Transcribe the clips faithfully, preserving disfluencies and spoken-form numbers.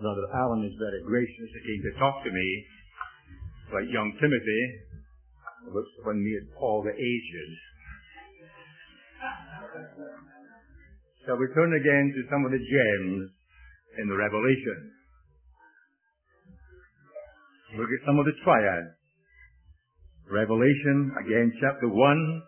Brother Alan is very gracious. He came to talk to me, like young Timothy, looks upon me as Paul the aged. Shall we turn again to some of the gems in the Revelation? Look at some of the triads. Revelation, again, chapter one.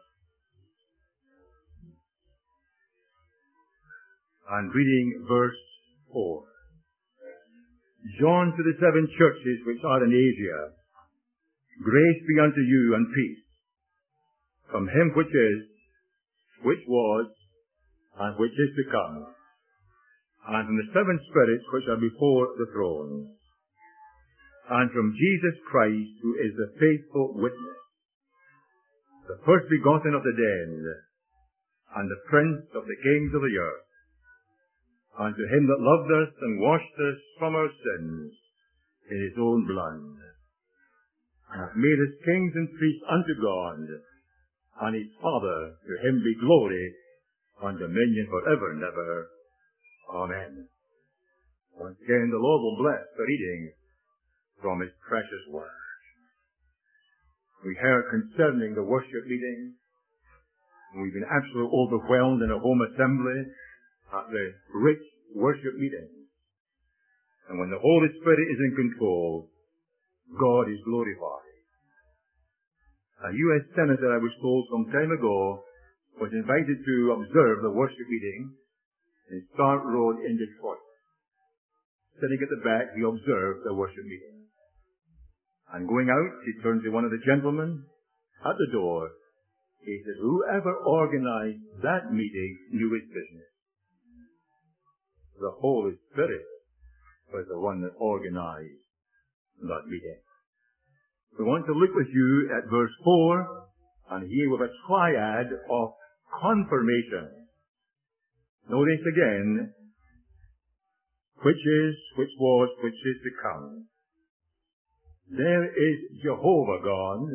And reading verse four. John to the seven churches which are in Asia, grace be unto you and peace, from him which is, which was, and which is to come, and from the seven spirits which are before the throne, and from Jesus Christ, who is the faithful witness, the first begotten of the dead, and the prince of the kings of the earth, and to him that loved us and washed us from our sins in his own blood, and hath made us kings and priests unto God, and his Father, to him be glory and dominion for ever and ever. Amen. Once again, the Lord will bless the reading from his precious word. We heard concerning the worship meeting. We've been absolutely overwhelmed in a home assembly at the rich worship meeting. And when the Holy Spirit is in control, God is glorified. A U S senator, I was told some time ago, was invited to observe the worship meeting in Stark Road in Detroit. Sitting at the back, he observed the worship meeting. And going out, he turned to one of the gentlemen at the door. He said, whoever organized that meeting knew his business. The Holy Spirit was the one that organized that meeting. We want to look with you at verse four, and here we have a triad of confirmation. Notice again, which is, which was, which is to come. There is Jehovah God,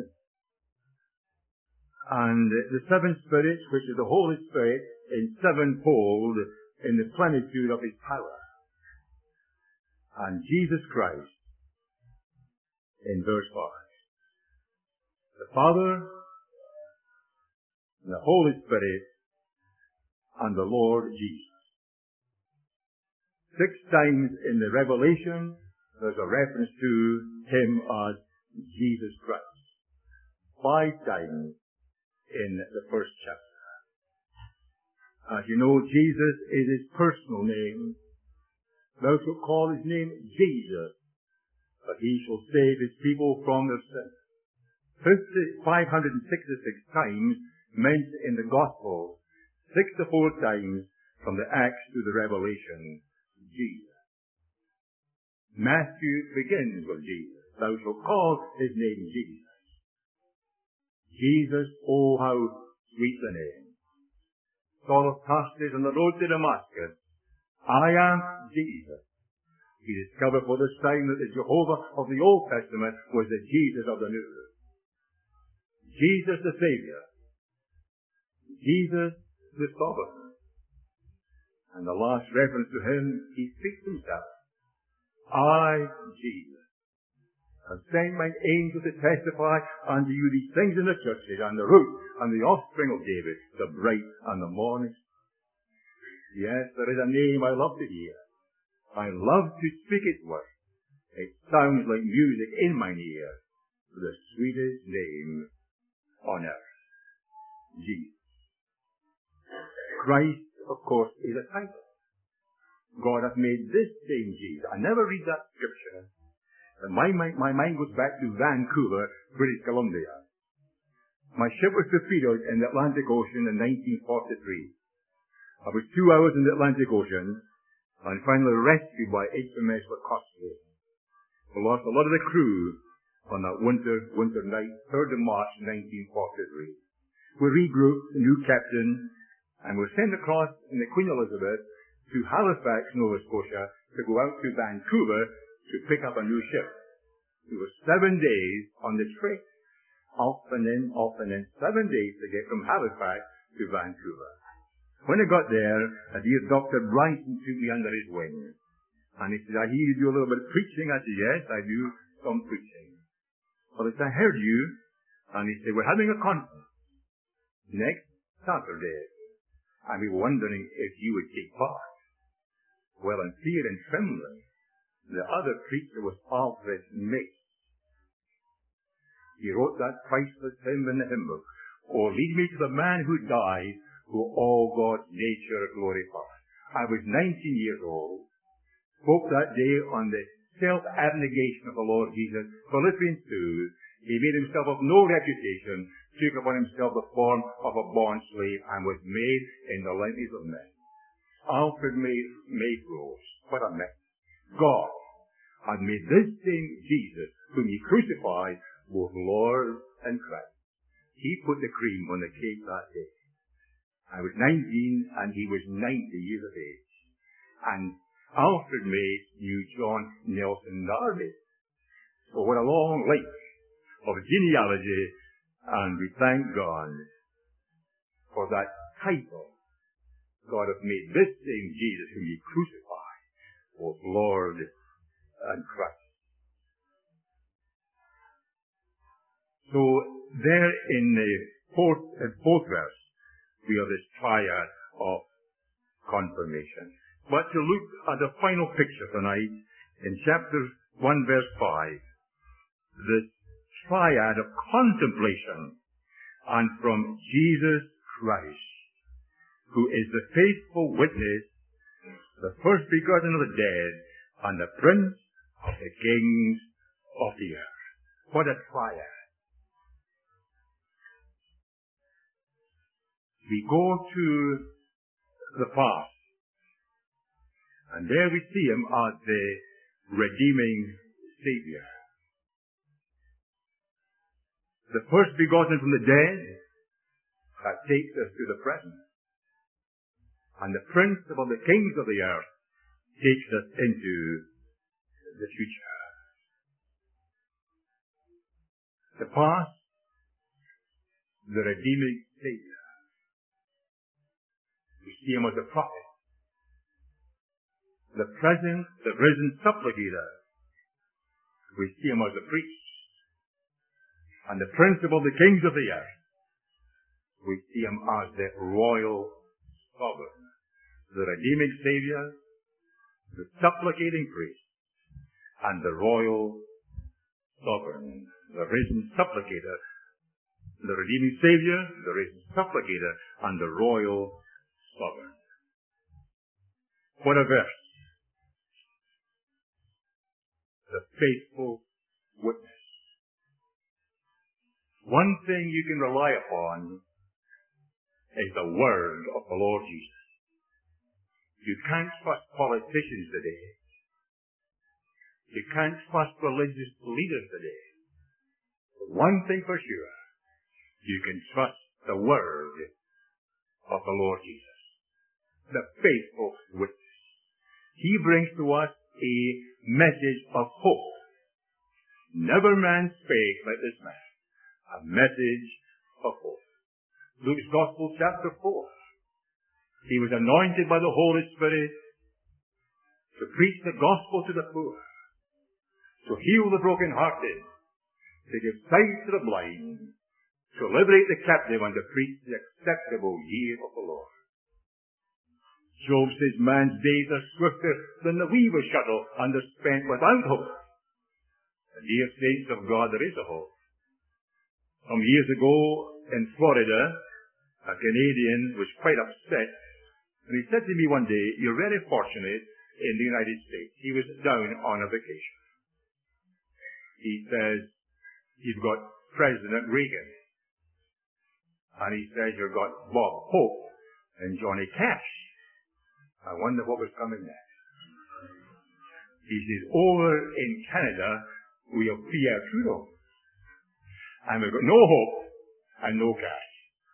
and the seven spirits, which is the Holy Spirit, in sevenfold, in the plenitude of his power. And Jesus Christ in verse five. The Father, and the Holy Spirit, and the Lord Jesus. Six times in the Revelation, there's a reference to him as Jesus Christ. Five times in the first chapter. As you know, Jesus is his personal name. Thou shalt call his name Jesus, but he shall save his people from their sins. five hundred sixty-six times mentioned in the Gospel, sixty-four times from the Acts to the Revelation, Jesus. Matthew begins with Jesus. Thou shalt call his name Jesus. Jesus, oh how sweet the name. Saul of Tarsus on the road to Damascus, I am Jesus. He discovered for the sign that the Jehovah of the Old Testament was the Jesus of the New. Jesus the Savior. Jesus the Sovereign. And the last reference to him, he speaks himself. I, Jesus, have sent mine angel to testify unto you these things in the churches, and the root and the offspring of David, the bright and the morning star. Yes, there is a name I love to hear. I love to speak its word. It sounds like music in mine ear. The sweetest name on earth. Jesus. Christ, of course, is a title. God hath made this same Jesus. I never read that scripture. And my, my, my mind goes back to Vancouver, British Columbia. My ship was torpedoed in the Atlantic Ocean in nineteen forty-three. I was two hours in the Atlantic Ocean and finally rescued by H M S Lacoste. We lost a lot of the crew on that winter, winter night, third of March nineteen forty-three. We regrouped, a new captain, and were sent across in the Queen Elizabeth to Halifax, Nova Scotia, to go out to Vancouver to pick up a new ship. It was seven days on the trek, off and in, off and in, seven days to get from Halifax to Vancouver. When I got there, a dear Doctor Bryson took me under his wing. And he said, I hear you do a little bit of preaching. I said, yes, I do some preaching. Well, he said, I heard you. And he said, we're having a conference next Saturday. And we were wondering if you would take part. Well, in fear and trembling, the other preacher was Alfred Mace. He wrote that priceless hymn in the hymn book. Oh, lead me to the man who died, who all God's nature glorified. I was nineteen years old. Spoke that day on the self-abnegation of the Lord Jesus. Philippians two, he made himself of no reputation, took upon himself the form of a bond slave, and was made in the likeness of men. Alfred made, made rose. What a mess. God had made this same Jesus, whom he crucified, both Lord and Christ. He put the cream on the cake that day. I was nineteen, and he was ninety years of age. And Alfred Mace knew John Nelson Darby. So what a long link of genealogy, and we thank God for that title. God hath made this same Jesus whom ye crucified, both Lord and Christ. So there in the fourth, uh, fourth verse, we have this triad of confirmation. But to look at the final picture tonight, in chapter one, verse five, this triad of contemplation, and from Jesus Christ, who is the faithful witness, the first begotten of the dead, and the prince of the kings of the earth. What a triad. We go to the past, and there we see him as the redeeming Savior. The first begotten from the dead, that takes us to the present. And the prince of the kings of the earth takes us into the future. The past, the redeeming Savior. We see him as a prophet. The present, the risen supplicator. We see him as a priest. And the principal of the kings of the earth. We see him as the royal sovereign. The redeeming Savior, the supplicating priest, and the royal sovereign. The risen supplicator, the redeeming Savior, the risen supplicator, and the royal sovereign. What a verse. The faithful witness. One thing you can rely upon is the word of the Lord Jesus. You can't trust politicians today. You can't trust religious leaders today. But one thing for sure, you can trust the word of the Lord Jesus. The faithful witness. He brings to us a message of hope. Never man spake like this man. A message of hope. Luke's Gospel, chapter four. He was anointed by the Holy Spirit to preach the gospel to the poor, to heal the brokenhearted, to give sight to the blind, to liberate the captive, and to preach the acceptable year of the Lord. Job says, man's days are swifter than the weaver's shuttle, and are spent without hope. And dear saints of God, there is a hope. Some years ago in Florida, a Canadian was quite upset, and he said to me one day, you're very fortunate in the United States. He was down on a vacation. He says, you've got President Reagan. And he says, you've got Bob Hope and Johnny Cash. I wonder what was coming next. He says, over in Canada, we have Pierre Trudeau. And we've got no hope and no cash.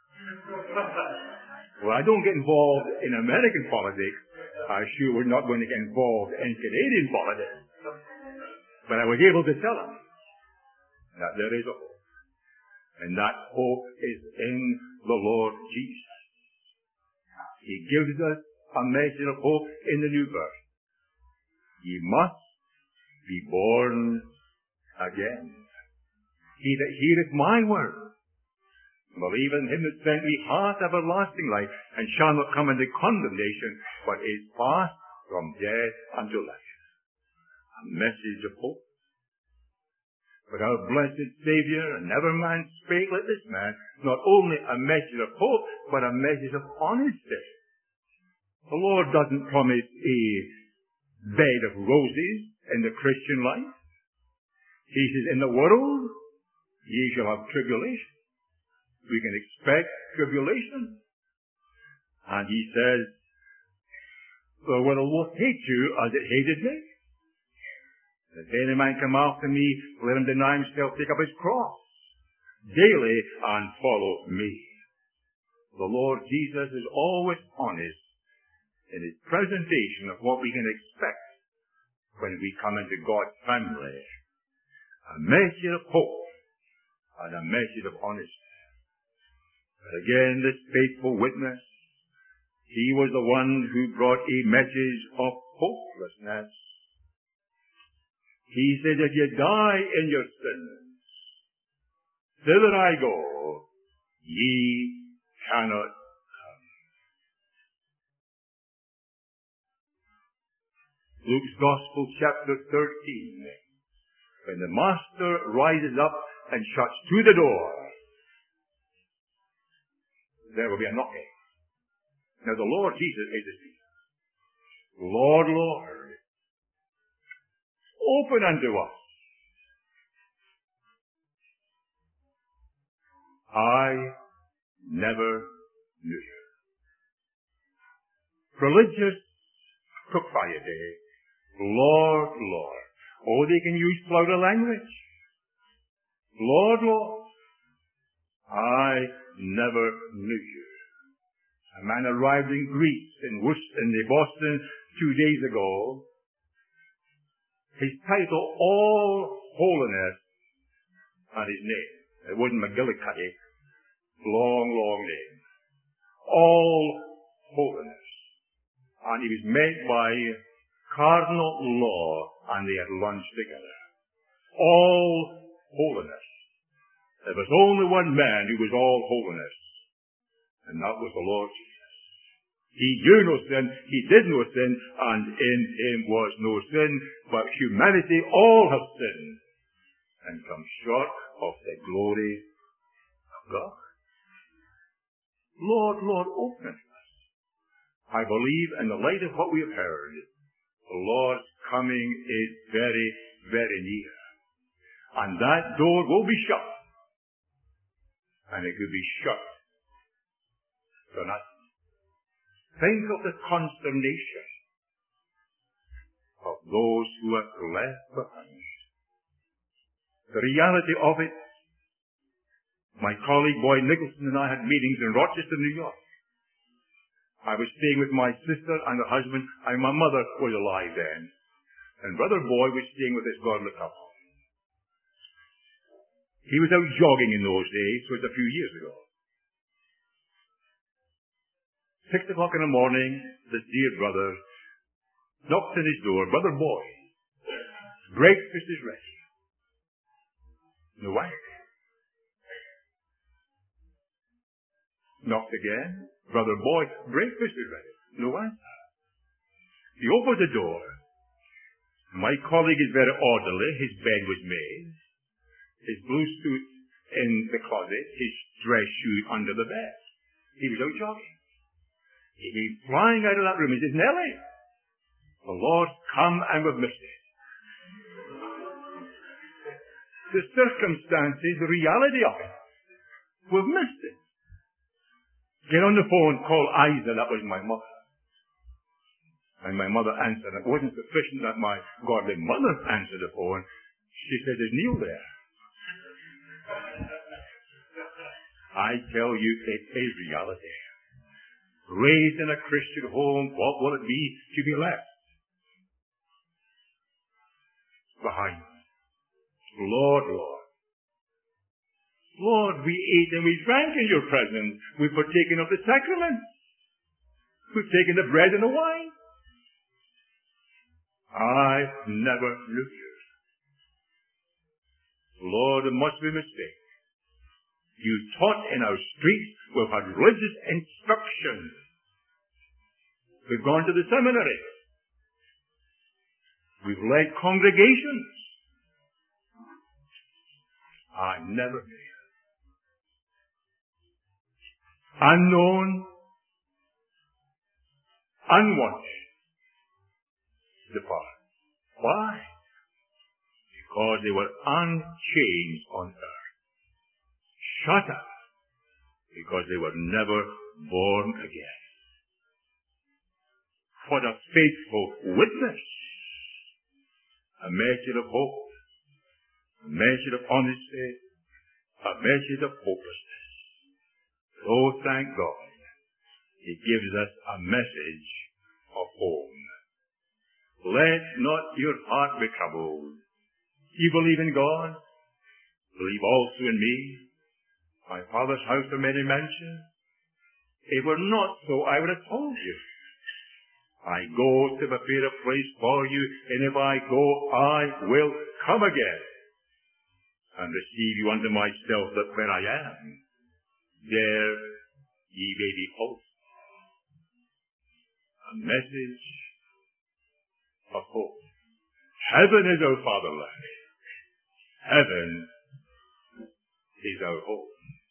Well, I don't get involved in American politics. I sure we're not going to get involved in Canadian politics. But I was able to tell him that there is a hope. And that hope is in the Lord Jesus. He gives us a measure of hope in the new birth. Ye must be born again. He that heareth my word, believeth in him that sent me, hath everlasting life, and shall not come into condemnation, but is passed from death unto life. A message of hope. But our blessed Saviour, and never man spake like this man, not only a message of hope, but a message of honesty. The Lord doesn't promise a bed of roses in the Christian life. He says, in the world, ye shall have tribulation. We can expect tribulation. And he says, the world will hate you as it hated me. If any man come after me, let him deny himself, take up his cross daily, and follow me. The Lord Jesus is always honest in his presentation of what we can expect when we come into God's family. A message of hope and a message of honesty. But again, this faithful witness, he was the one who brought a message of hopelessness. He said, if you die in your sins, thither I go, ye cannot come. Luke's Gospel, chapter thirteen. When the master rises up and shuts to the door, there will be a knocking. Now the Lord Jesus is the speaker. Lord, Lord, open unto us. I never knew you. Religious propriety. Lord, Lord. Oh, they can use flouter language. Lord, Lord, I never knew you. A man arrived in Greece, in Worcester, in Boston, two days ago. His title, All Holiness, and his name. It wasn't McGillicuddy. Long, long name. All Holiness. And he was met by Cardinal Law, and they had lunch together. All Holiness. There was only one man who was all holiness, and that was the Lord Jesus. He knew no sin, he did no sin, and in him was no sin, but humanity all have sinned and come short of the glory of God. Lord, Lord, open it to us. I believe in the light of what we have heard, the Lord's coming is very, very near. And that door will be shut. And it could be shut for nothing. Think of the consternation of those who are left behind. The reality of it, my colleague Boyd Nicholson and I had meetings in Rochester, New York. I was staying with my sister and her husband, and my mother was alive then. And Brother Boyd was staying with this godly couple. He was out jogging in those days, so it's a few years ago. Six o'clock in the morning, this dear brother knocks on his door. Brother Boyd, breakfast is ready. No answer. Knocked again. Brother Boyd, breakfast is ready. No answer. He opens the door. My colleague is very orderly. His bed was made. His blue suit in the closet. His dress shoes under the bed. He was out jogging. He came flying out of that room. He says, Nellie, the Lord's come and we've missed it. The circumstances, the reality of it. We've missed it. Get on the phone, call Isa, that was my mother. And my mother answered. It wasn't sufficient that my godly mother answered the phone. She said, there's Neil there. I tell you, it is reality. Raised in a Christian home, what will it be to be left behind? Lord, Lord. Lord, we ate and we drank in your presence. We've partaken of the sacraments. We've taken the bread and the wine. I I never knew you. Lord, it must be a mistake. You taught in our streets. We've had religious instruction. We've gone to the seminary. We've led congregations. I never knew you. Unknown, unwanted, depart. Why? Because they were unchanged on earth. Shut up. Because they were never born again. What a faithful witness. A measure of hope. A measure of honesty. A measure of hopelessness. Oh, thank God. He gives us a message of home. Let not your heart be troubled. You believe in God? Believe also in me. My Father's house are many mansions. If it were not so, I would have told you. I go to prepare a place for you, and if I go, I will come again and receive you unto myself, that where I am, there ye may be also. A message of hope. Heaven is our fatherland. Heaven is our home.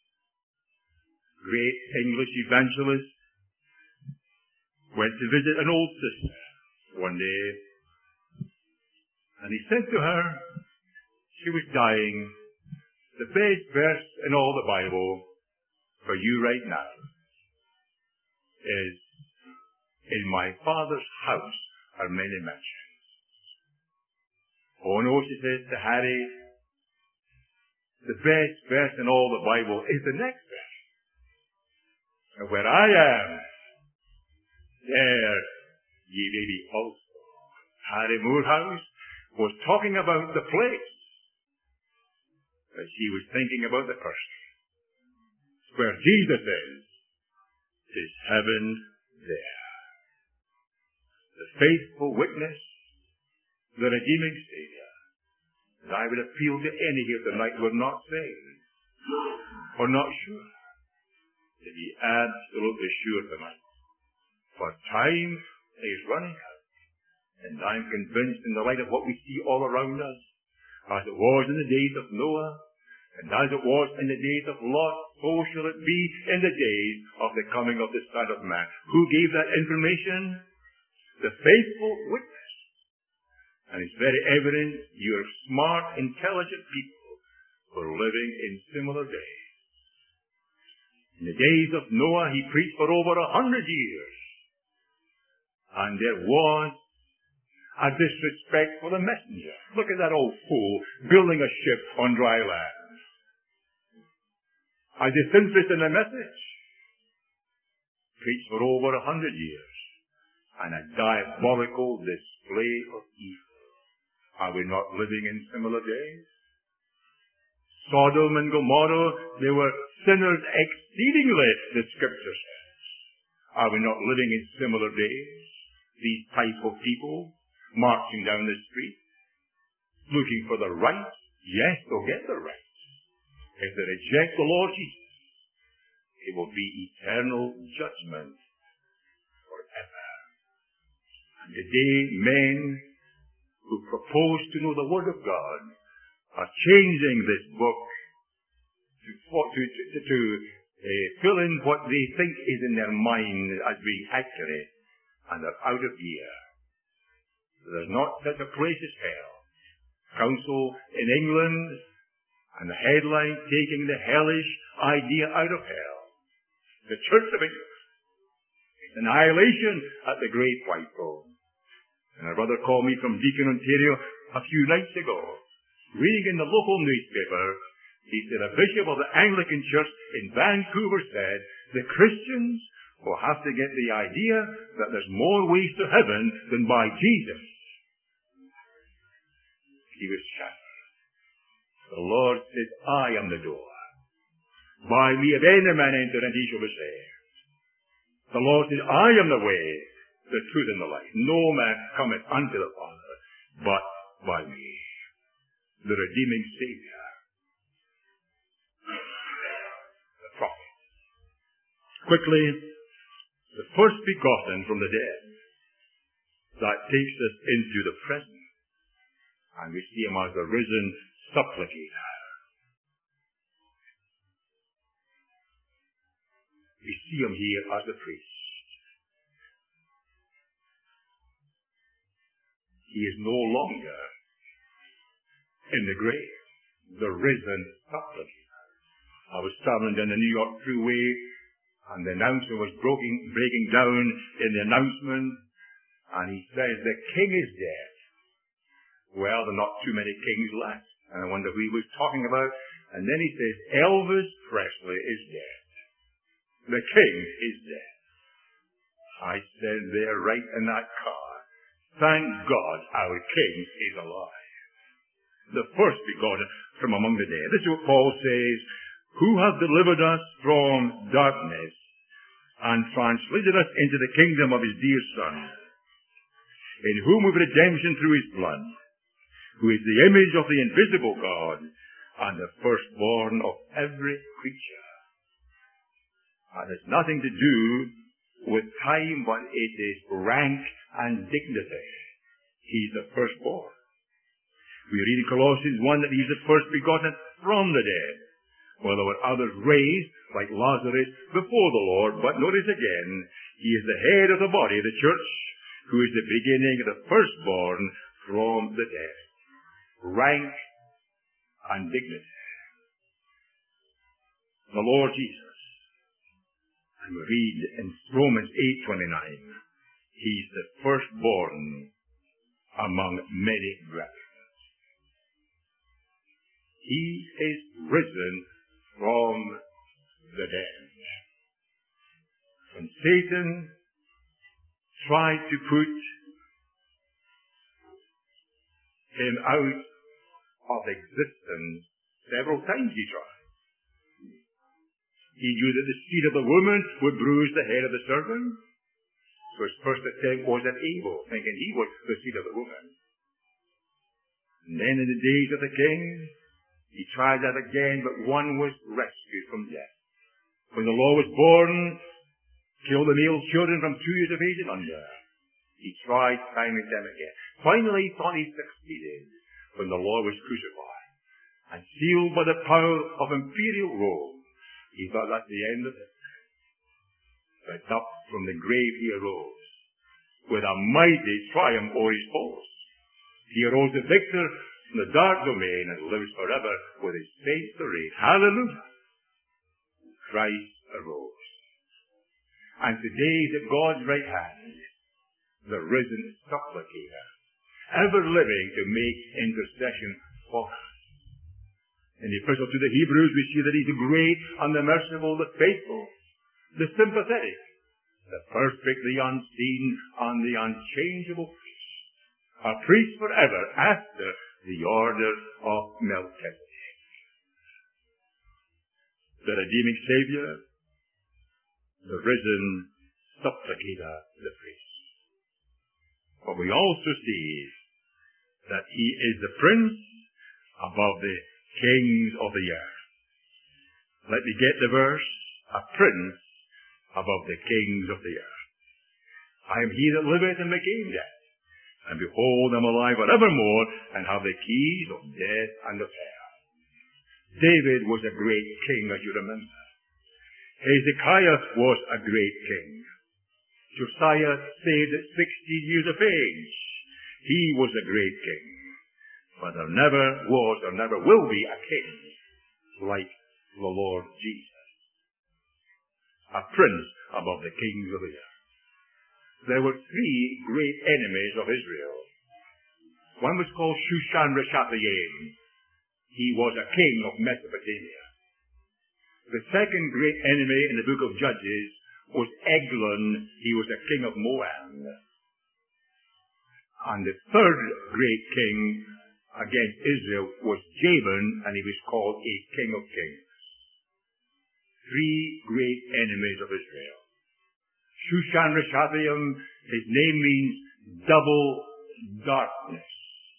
Great English evangelist went to visit an old sister one day, and he said to her, she was dying, the best verse in all the Bible for you right now is, in my Father's house are many mansions. Oh no, she says to Harry, the best verse in all the Bible is the next verse. And where I am, there ye may be also. Harry Moorhouse was talking about the place, but she was thinking about the person. Where Jesus is, is heaven there. The faithful witness, the redeeming Savior. And I would appeal to any here tonight who are not saved, or not sure, to be absolutely sure tonight. For time is running out. And I'm convinced in the light of what we see all around us, as it was in the days of Noah, and as it was in the days of Lot, so shall it be in the days of the coming of the Son of Man. Who gave that information? The faithful witness. And it's very evident you're smart, intelligent people who are living in similar days. In the days of Noah, he preached for over a hundred years. And there was a disrespect for the messenger. Look at that old fool building a ship on dry land. A disinterest in the message. Preached for over a hundred years. And a diabolical display of evil. Are we not living in similar days? Sodom and Gomorrah, they were sinners exceedingly, the Scripture says. Are we not living in similar days? These type of people marching down the street, looking for the right. Yes, they'll get the right. If they reject the Lord Jesus, it will be eternal judgment forever. And today, men who propose to know the Word of God are changing this book to, to, to, to uh, fill in what they think is in their mind as being accurate, and they're out of gear. There's not such a place as hell. Council in England, and the headline taking the hellish idea out of hell. The Church of England. It's annihilation at the Great White Throne. And a brother called me from Deakin, Ontario a few nights ago, reading in the local newspaper. He said a bishop of the Anglican Church in Vancouver said the Christians will have to get the idea that there's more ways to heaven than by Jesus. He was shattered. The Lord said, I am the door. By me if any man enter, and he shall be saved. The Lord said, I am the way, the truth, and the life. No man cometh unto the Father but by me, the redeeming Savior, the prophet. Quickly, the first begotten from the dead, that takes us into the present, and we see him as the risen supplicator. We see him here as the priest. He is no longer in the grave, the risen supplicator. I was traveling down the New York Thruway, and the announcer was breaking, breaking down in the announcement, and he says, the king is dead. Well, there are not too many kings left, and I wonder who he was talking about. And then he says, Elvis Presley is dead. The king is dead. I said, they're right in that car. Thank God our king is alive. The first begotten from among the dead. This is what Paul says, who hath delivered us from darkness and translated us into the kingdom of his dear Son, in whom we have redemption through his blood, who is the image of the invisible God and the firstborn of every creature. That has nothing to do with time, but it is rank and dignity. He's the firstborn. We read in Colossians one that he's the first begotten from the dead. Well, there were others raised, like Lazarus, before the Lord, but notice again, he is the head of the body of the church, who is the beginning of the firstborn from the dead. Rank and dignity. The Lord Jesus. And we read in Romans eight twenty-nine, he's the firstborn among many brethren. He is risen from the dead. When Satan tried to put him out of existence, several times he tried. He knew that the seed of the woman would bruise the head of the serpent. So his first attempt was at Abel, thinking he was the seed of the woman. And then in the days of the king, he tried that again, but one was rescued from death. When the law was born, kill the male children from two years of age and under. He tried time and time again. Finally, he thought he succeeded when the law was crucified and sealed by the power of imperial Rome. He thought that's the end of it. But up from the grave he arose with a mighty triumph over his foes. He arose the victor from the dark domain and lives forever with his saints to reign. Hallelujah! Christ arose. And today is at God's right hand, the risen supplicator, ever living to make intercession for us. In the epistle to the Hebrews, we see that he's the great and the merciful, the faithful, the sympathetic, the perfect, the unseen, and the unchangeable priest. A priest forever after the order of Melchizedek. The redeeming Savior, the risen supplicator, the priest. But we also see that he is the prince above the kings of the earth. Let me get the verse. A prince above the kings of the earth. I am he that liveth and became dead. And behold, I am alive forevermore, and have the keys of death and of hell. David was a great king, as you remember. Hezekiah was a great king. Josiah saved at sixteen years of age. He was a great king. But there never was or never will be a king like the Lord Jesus. A prince above the kings of the earth. There were three great enemies of Israel. One was called Shushan-Rishathaim. He was a king of Mesopotamia. The second great enemy in the book of Judges was Eglon. He was a king of Moab. And the third great king against Israel was Jabin, and he was called a king of kings. Three great enemies of Israel. Shushan-Rishathaim, his name means double darkness.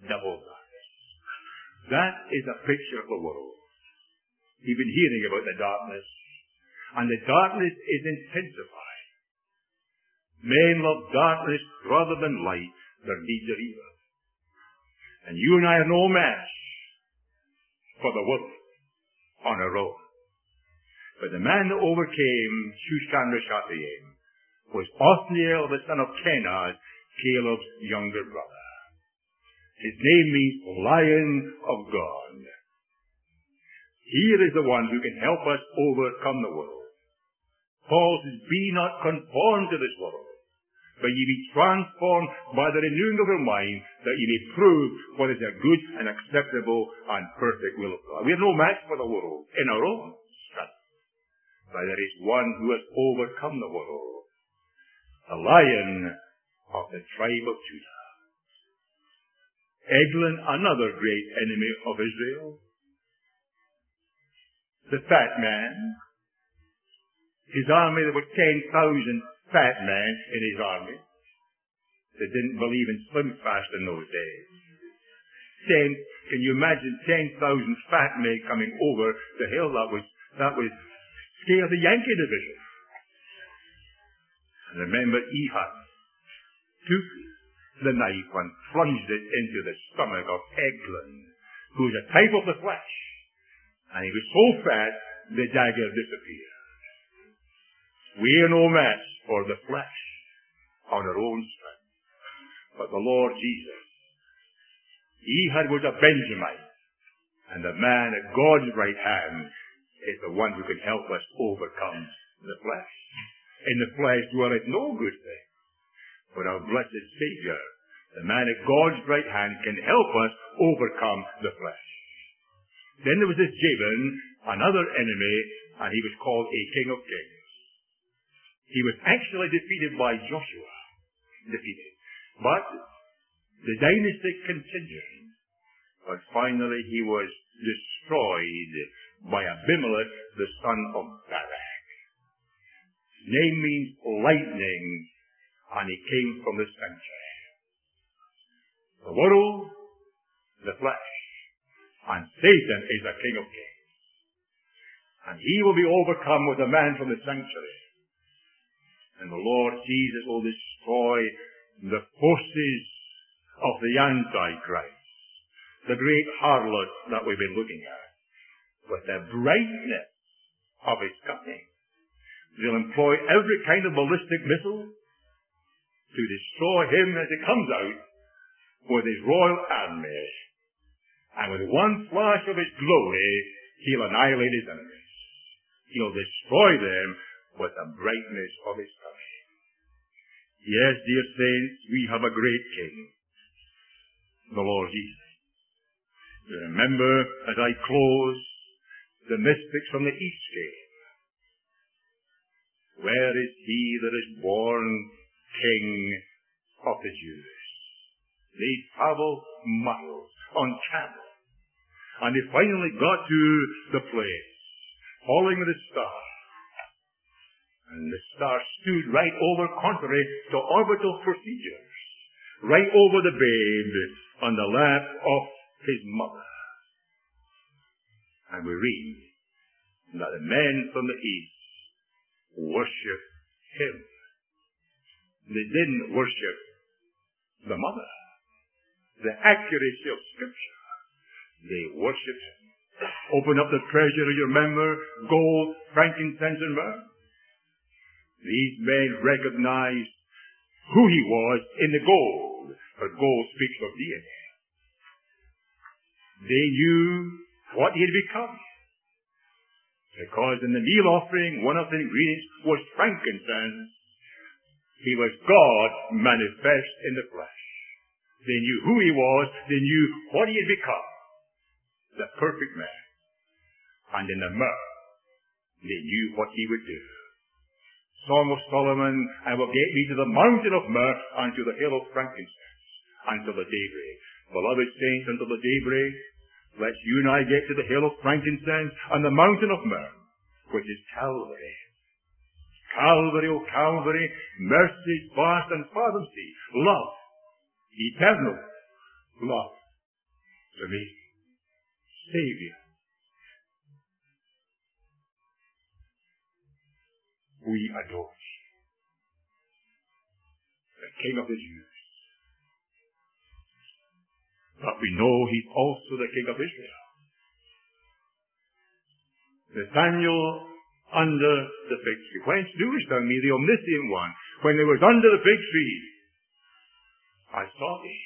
double darkness. That is a picture of the world. You've been hearing about the darkness, and the darkness is intensifying. Men love darkness rather than light. Their deeds are evil. And you and I are no match for the world on our own. But the man that overcame Shushan Rishathaim was Othniel, the son of Kenaz, Caleb's younger brother. His name means Lion of God. Here is the one who can help us overcome the world. Paul says, be not conformed to this world, but ye be transformed by the renewing of your mind, that ye may prove what is a good and acceptable and perfect will of God. We are no match for the world in our own strength, but there is one who has overcome the world, the Lion of the tribe of Judah. Eglon, another great enemy of Israel. The fat man. His army, there were ten thousand fat men in his army. They didn't believe in slim fast in those days. Ten, can you imagine ten thousand fat men coming over the hill? That was, that was scare the Yankee division. And remember, Ehud took the knife and plunged it into the stomach of Eglon, who was a type of the flesh. And he was so fat, the dagger disappeared. We are no match for the flesh on our own strength. But the Lord Jesus, Ehud was a Benjamite, and the man at God's right hand is the one who can help us overcome the flesh. In the flesh dwelleth no good thing, but our blessed Savior, the man at God's right hand, can help us overcome the flesh. Then there was this Jabin, another enemy, and he was called a king of kings. He was actually defeated by Joshua. Defeated. But the dynasty continued. But finally he was destroyed by Abimelech, the son of Barak. His name means lightning, and he came from the sanctuary. The world, the flesh, and Satan is the king of kings. And he will be overcome with a man from the sanctuary. And the Lord Jesus will destroy the forces of the Antichrist, the great harlot that we've been looking at, with the brightness of his coming. He'll employ every kind of ballistic missile to destroy him as he comes out with his royal army. And with one flash of his glory, he'll annihilate his enemies. He'll destroy them with the brightness of his coming. Yes, dear saints, we have a great King, the Lord Jesus. You remember, as I close, the mystics from the East came. Where is he that is born King of the Jews? They traveled miles on camel, and they finally got to the place, following the star. And the star stood right over, contrary to orbital procedures, right over the babe on the lap of his mother. And we read that the men from the east worshiped him. They didn't worship the mother, the accuracy of Scripture. They worshiped him. Open up the treasure, you remember, gold, frankincense, and myrrh. These men recognized who he was in the gold, for gold speaks of deity. They knew what he had become, because in the meal offering, one of the ingredients was frankincense. He was God manifest in the flesh. They knew who he was. They knew what he had become, the perfect man. And in the myrrh, they knew what he would do. Song of Solomon, I will get me to the mountain of myrrh, and to the hill of frankincense, until the daybreak. Beloved saints, until the daybreak, let you and I get to the hill of frankincense and the mountain of myrrh, which is Calvary. Calvary, O Calvary, mercy, vast and fathom sea, love, eternal love, to me, Savior. We adore thee, the King of the Jews. But we know he's also the King of Israel. Nathaniel under the fig tree. Whence doest thou me, the omniscient one? When they was under the fig tree, I saw thee.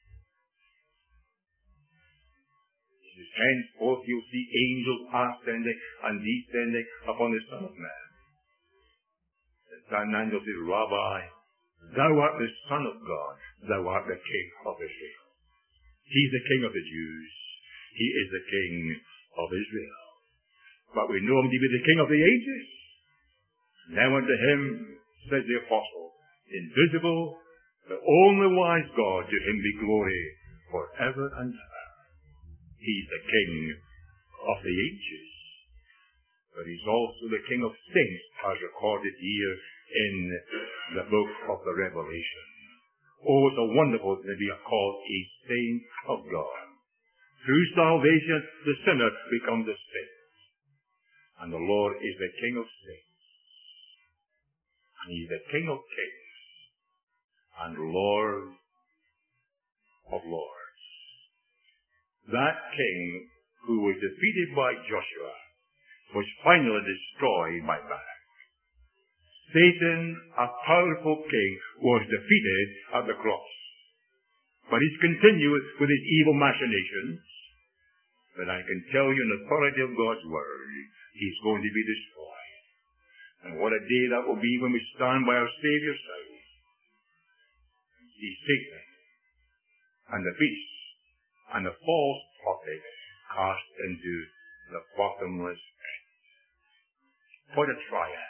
Henceforth you'll see angels ascending and descending upon the Son of Man. Nathanael said, Rabbi, thou art the Son of God. Thou art the King of Israel. He's the King of the Jews. He is the King of Israel. But we know him to be the King of the ages. Now unto him, says the apostle, invisible, the only wise God, to him be glory forever and ever. He's the King of the ages. But he's also the King of saints, as recorded here in the book of the Revelation. Oh, it's a wonderful thing to be called a saint of God. Through salvation, the sinner becomes a saint. And the Lord is the King of saints. And he's the King of kings. And Lord of lords. That King who was defeated by Joshua was finally destroyed by Barak. Satan, a powerful king, was defeated at the cross. But he's continued with his evil machinations. But I can tell you in the authority of God's word, he's going to be destroyed. And what a day that will be when we stand by our Savior's side. See Satan and the beast and the false prophet cast into the bottomless pit. What a triumph.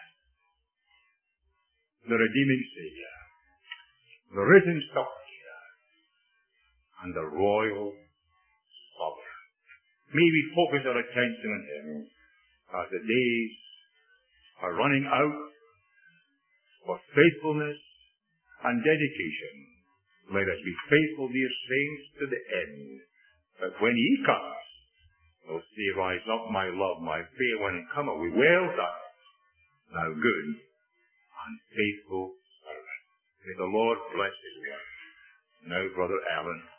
The redeeming Savior, the risen Savior, and the royal Sovereign. May we focus our attention on him as the days are running out for faithfulness and dedication. Let us be faithful, dear saints, to the end, that when he comes, he'll say, rise up, my love, my fair one, and come away. Well done, thou good and faithful servant. May the Lord bless his word. Now, Brother Allen.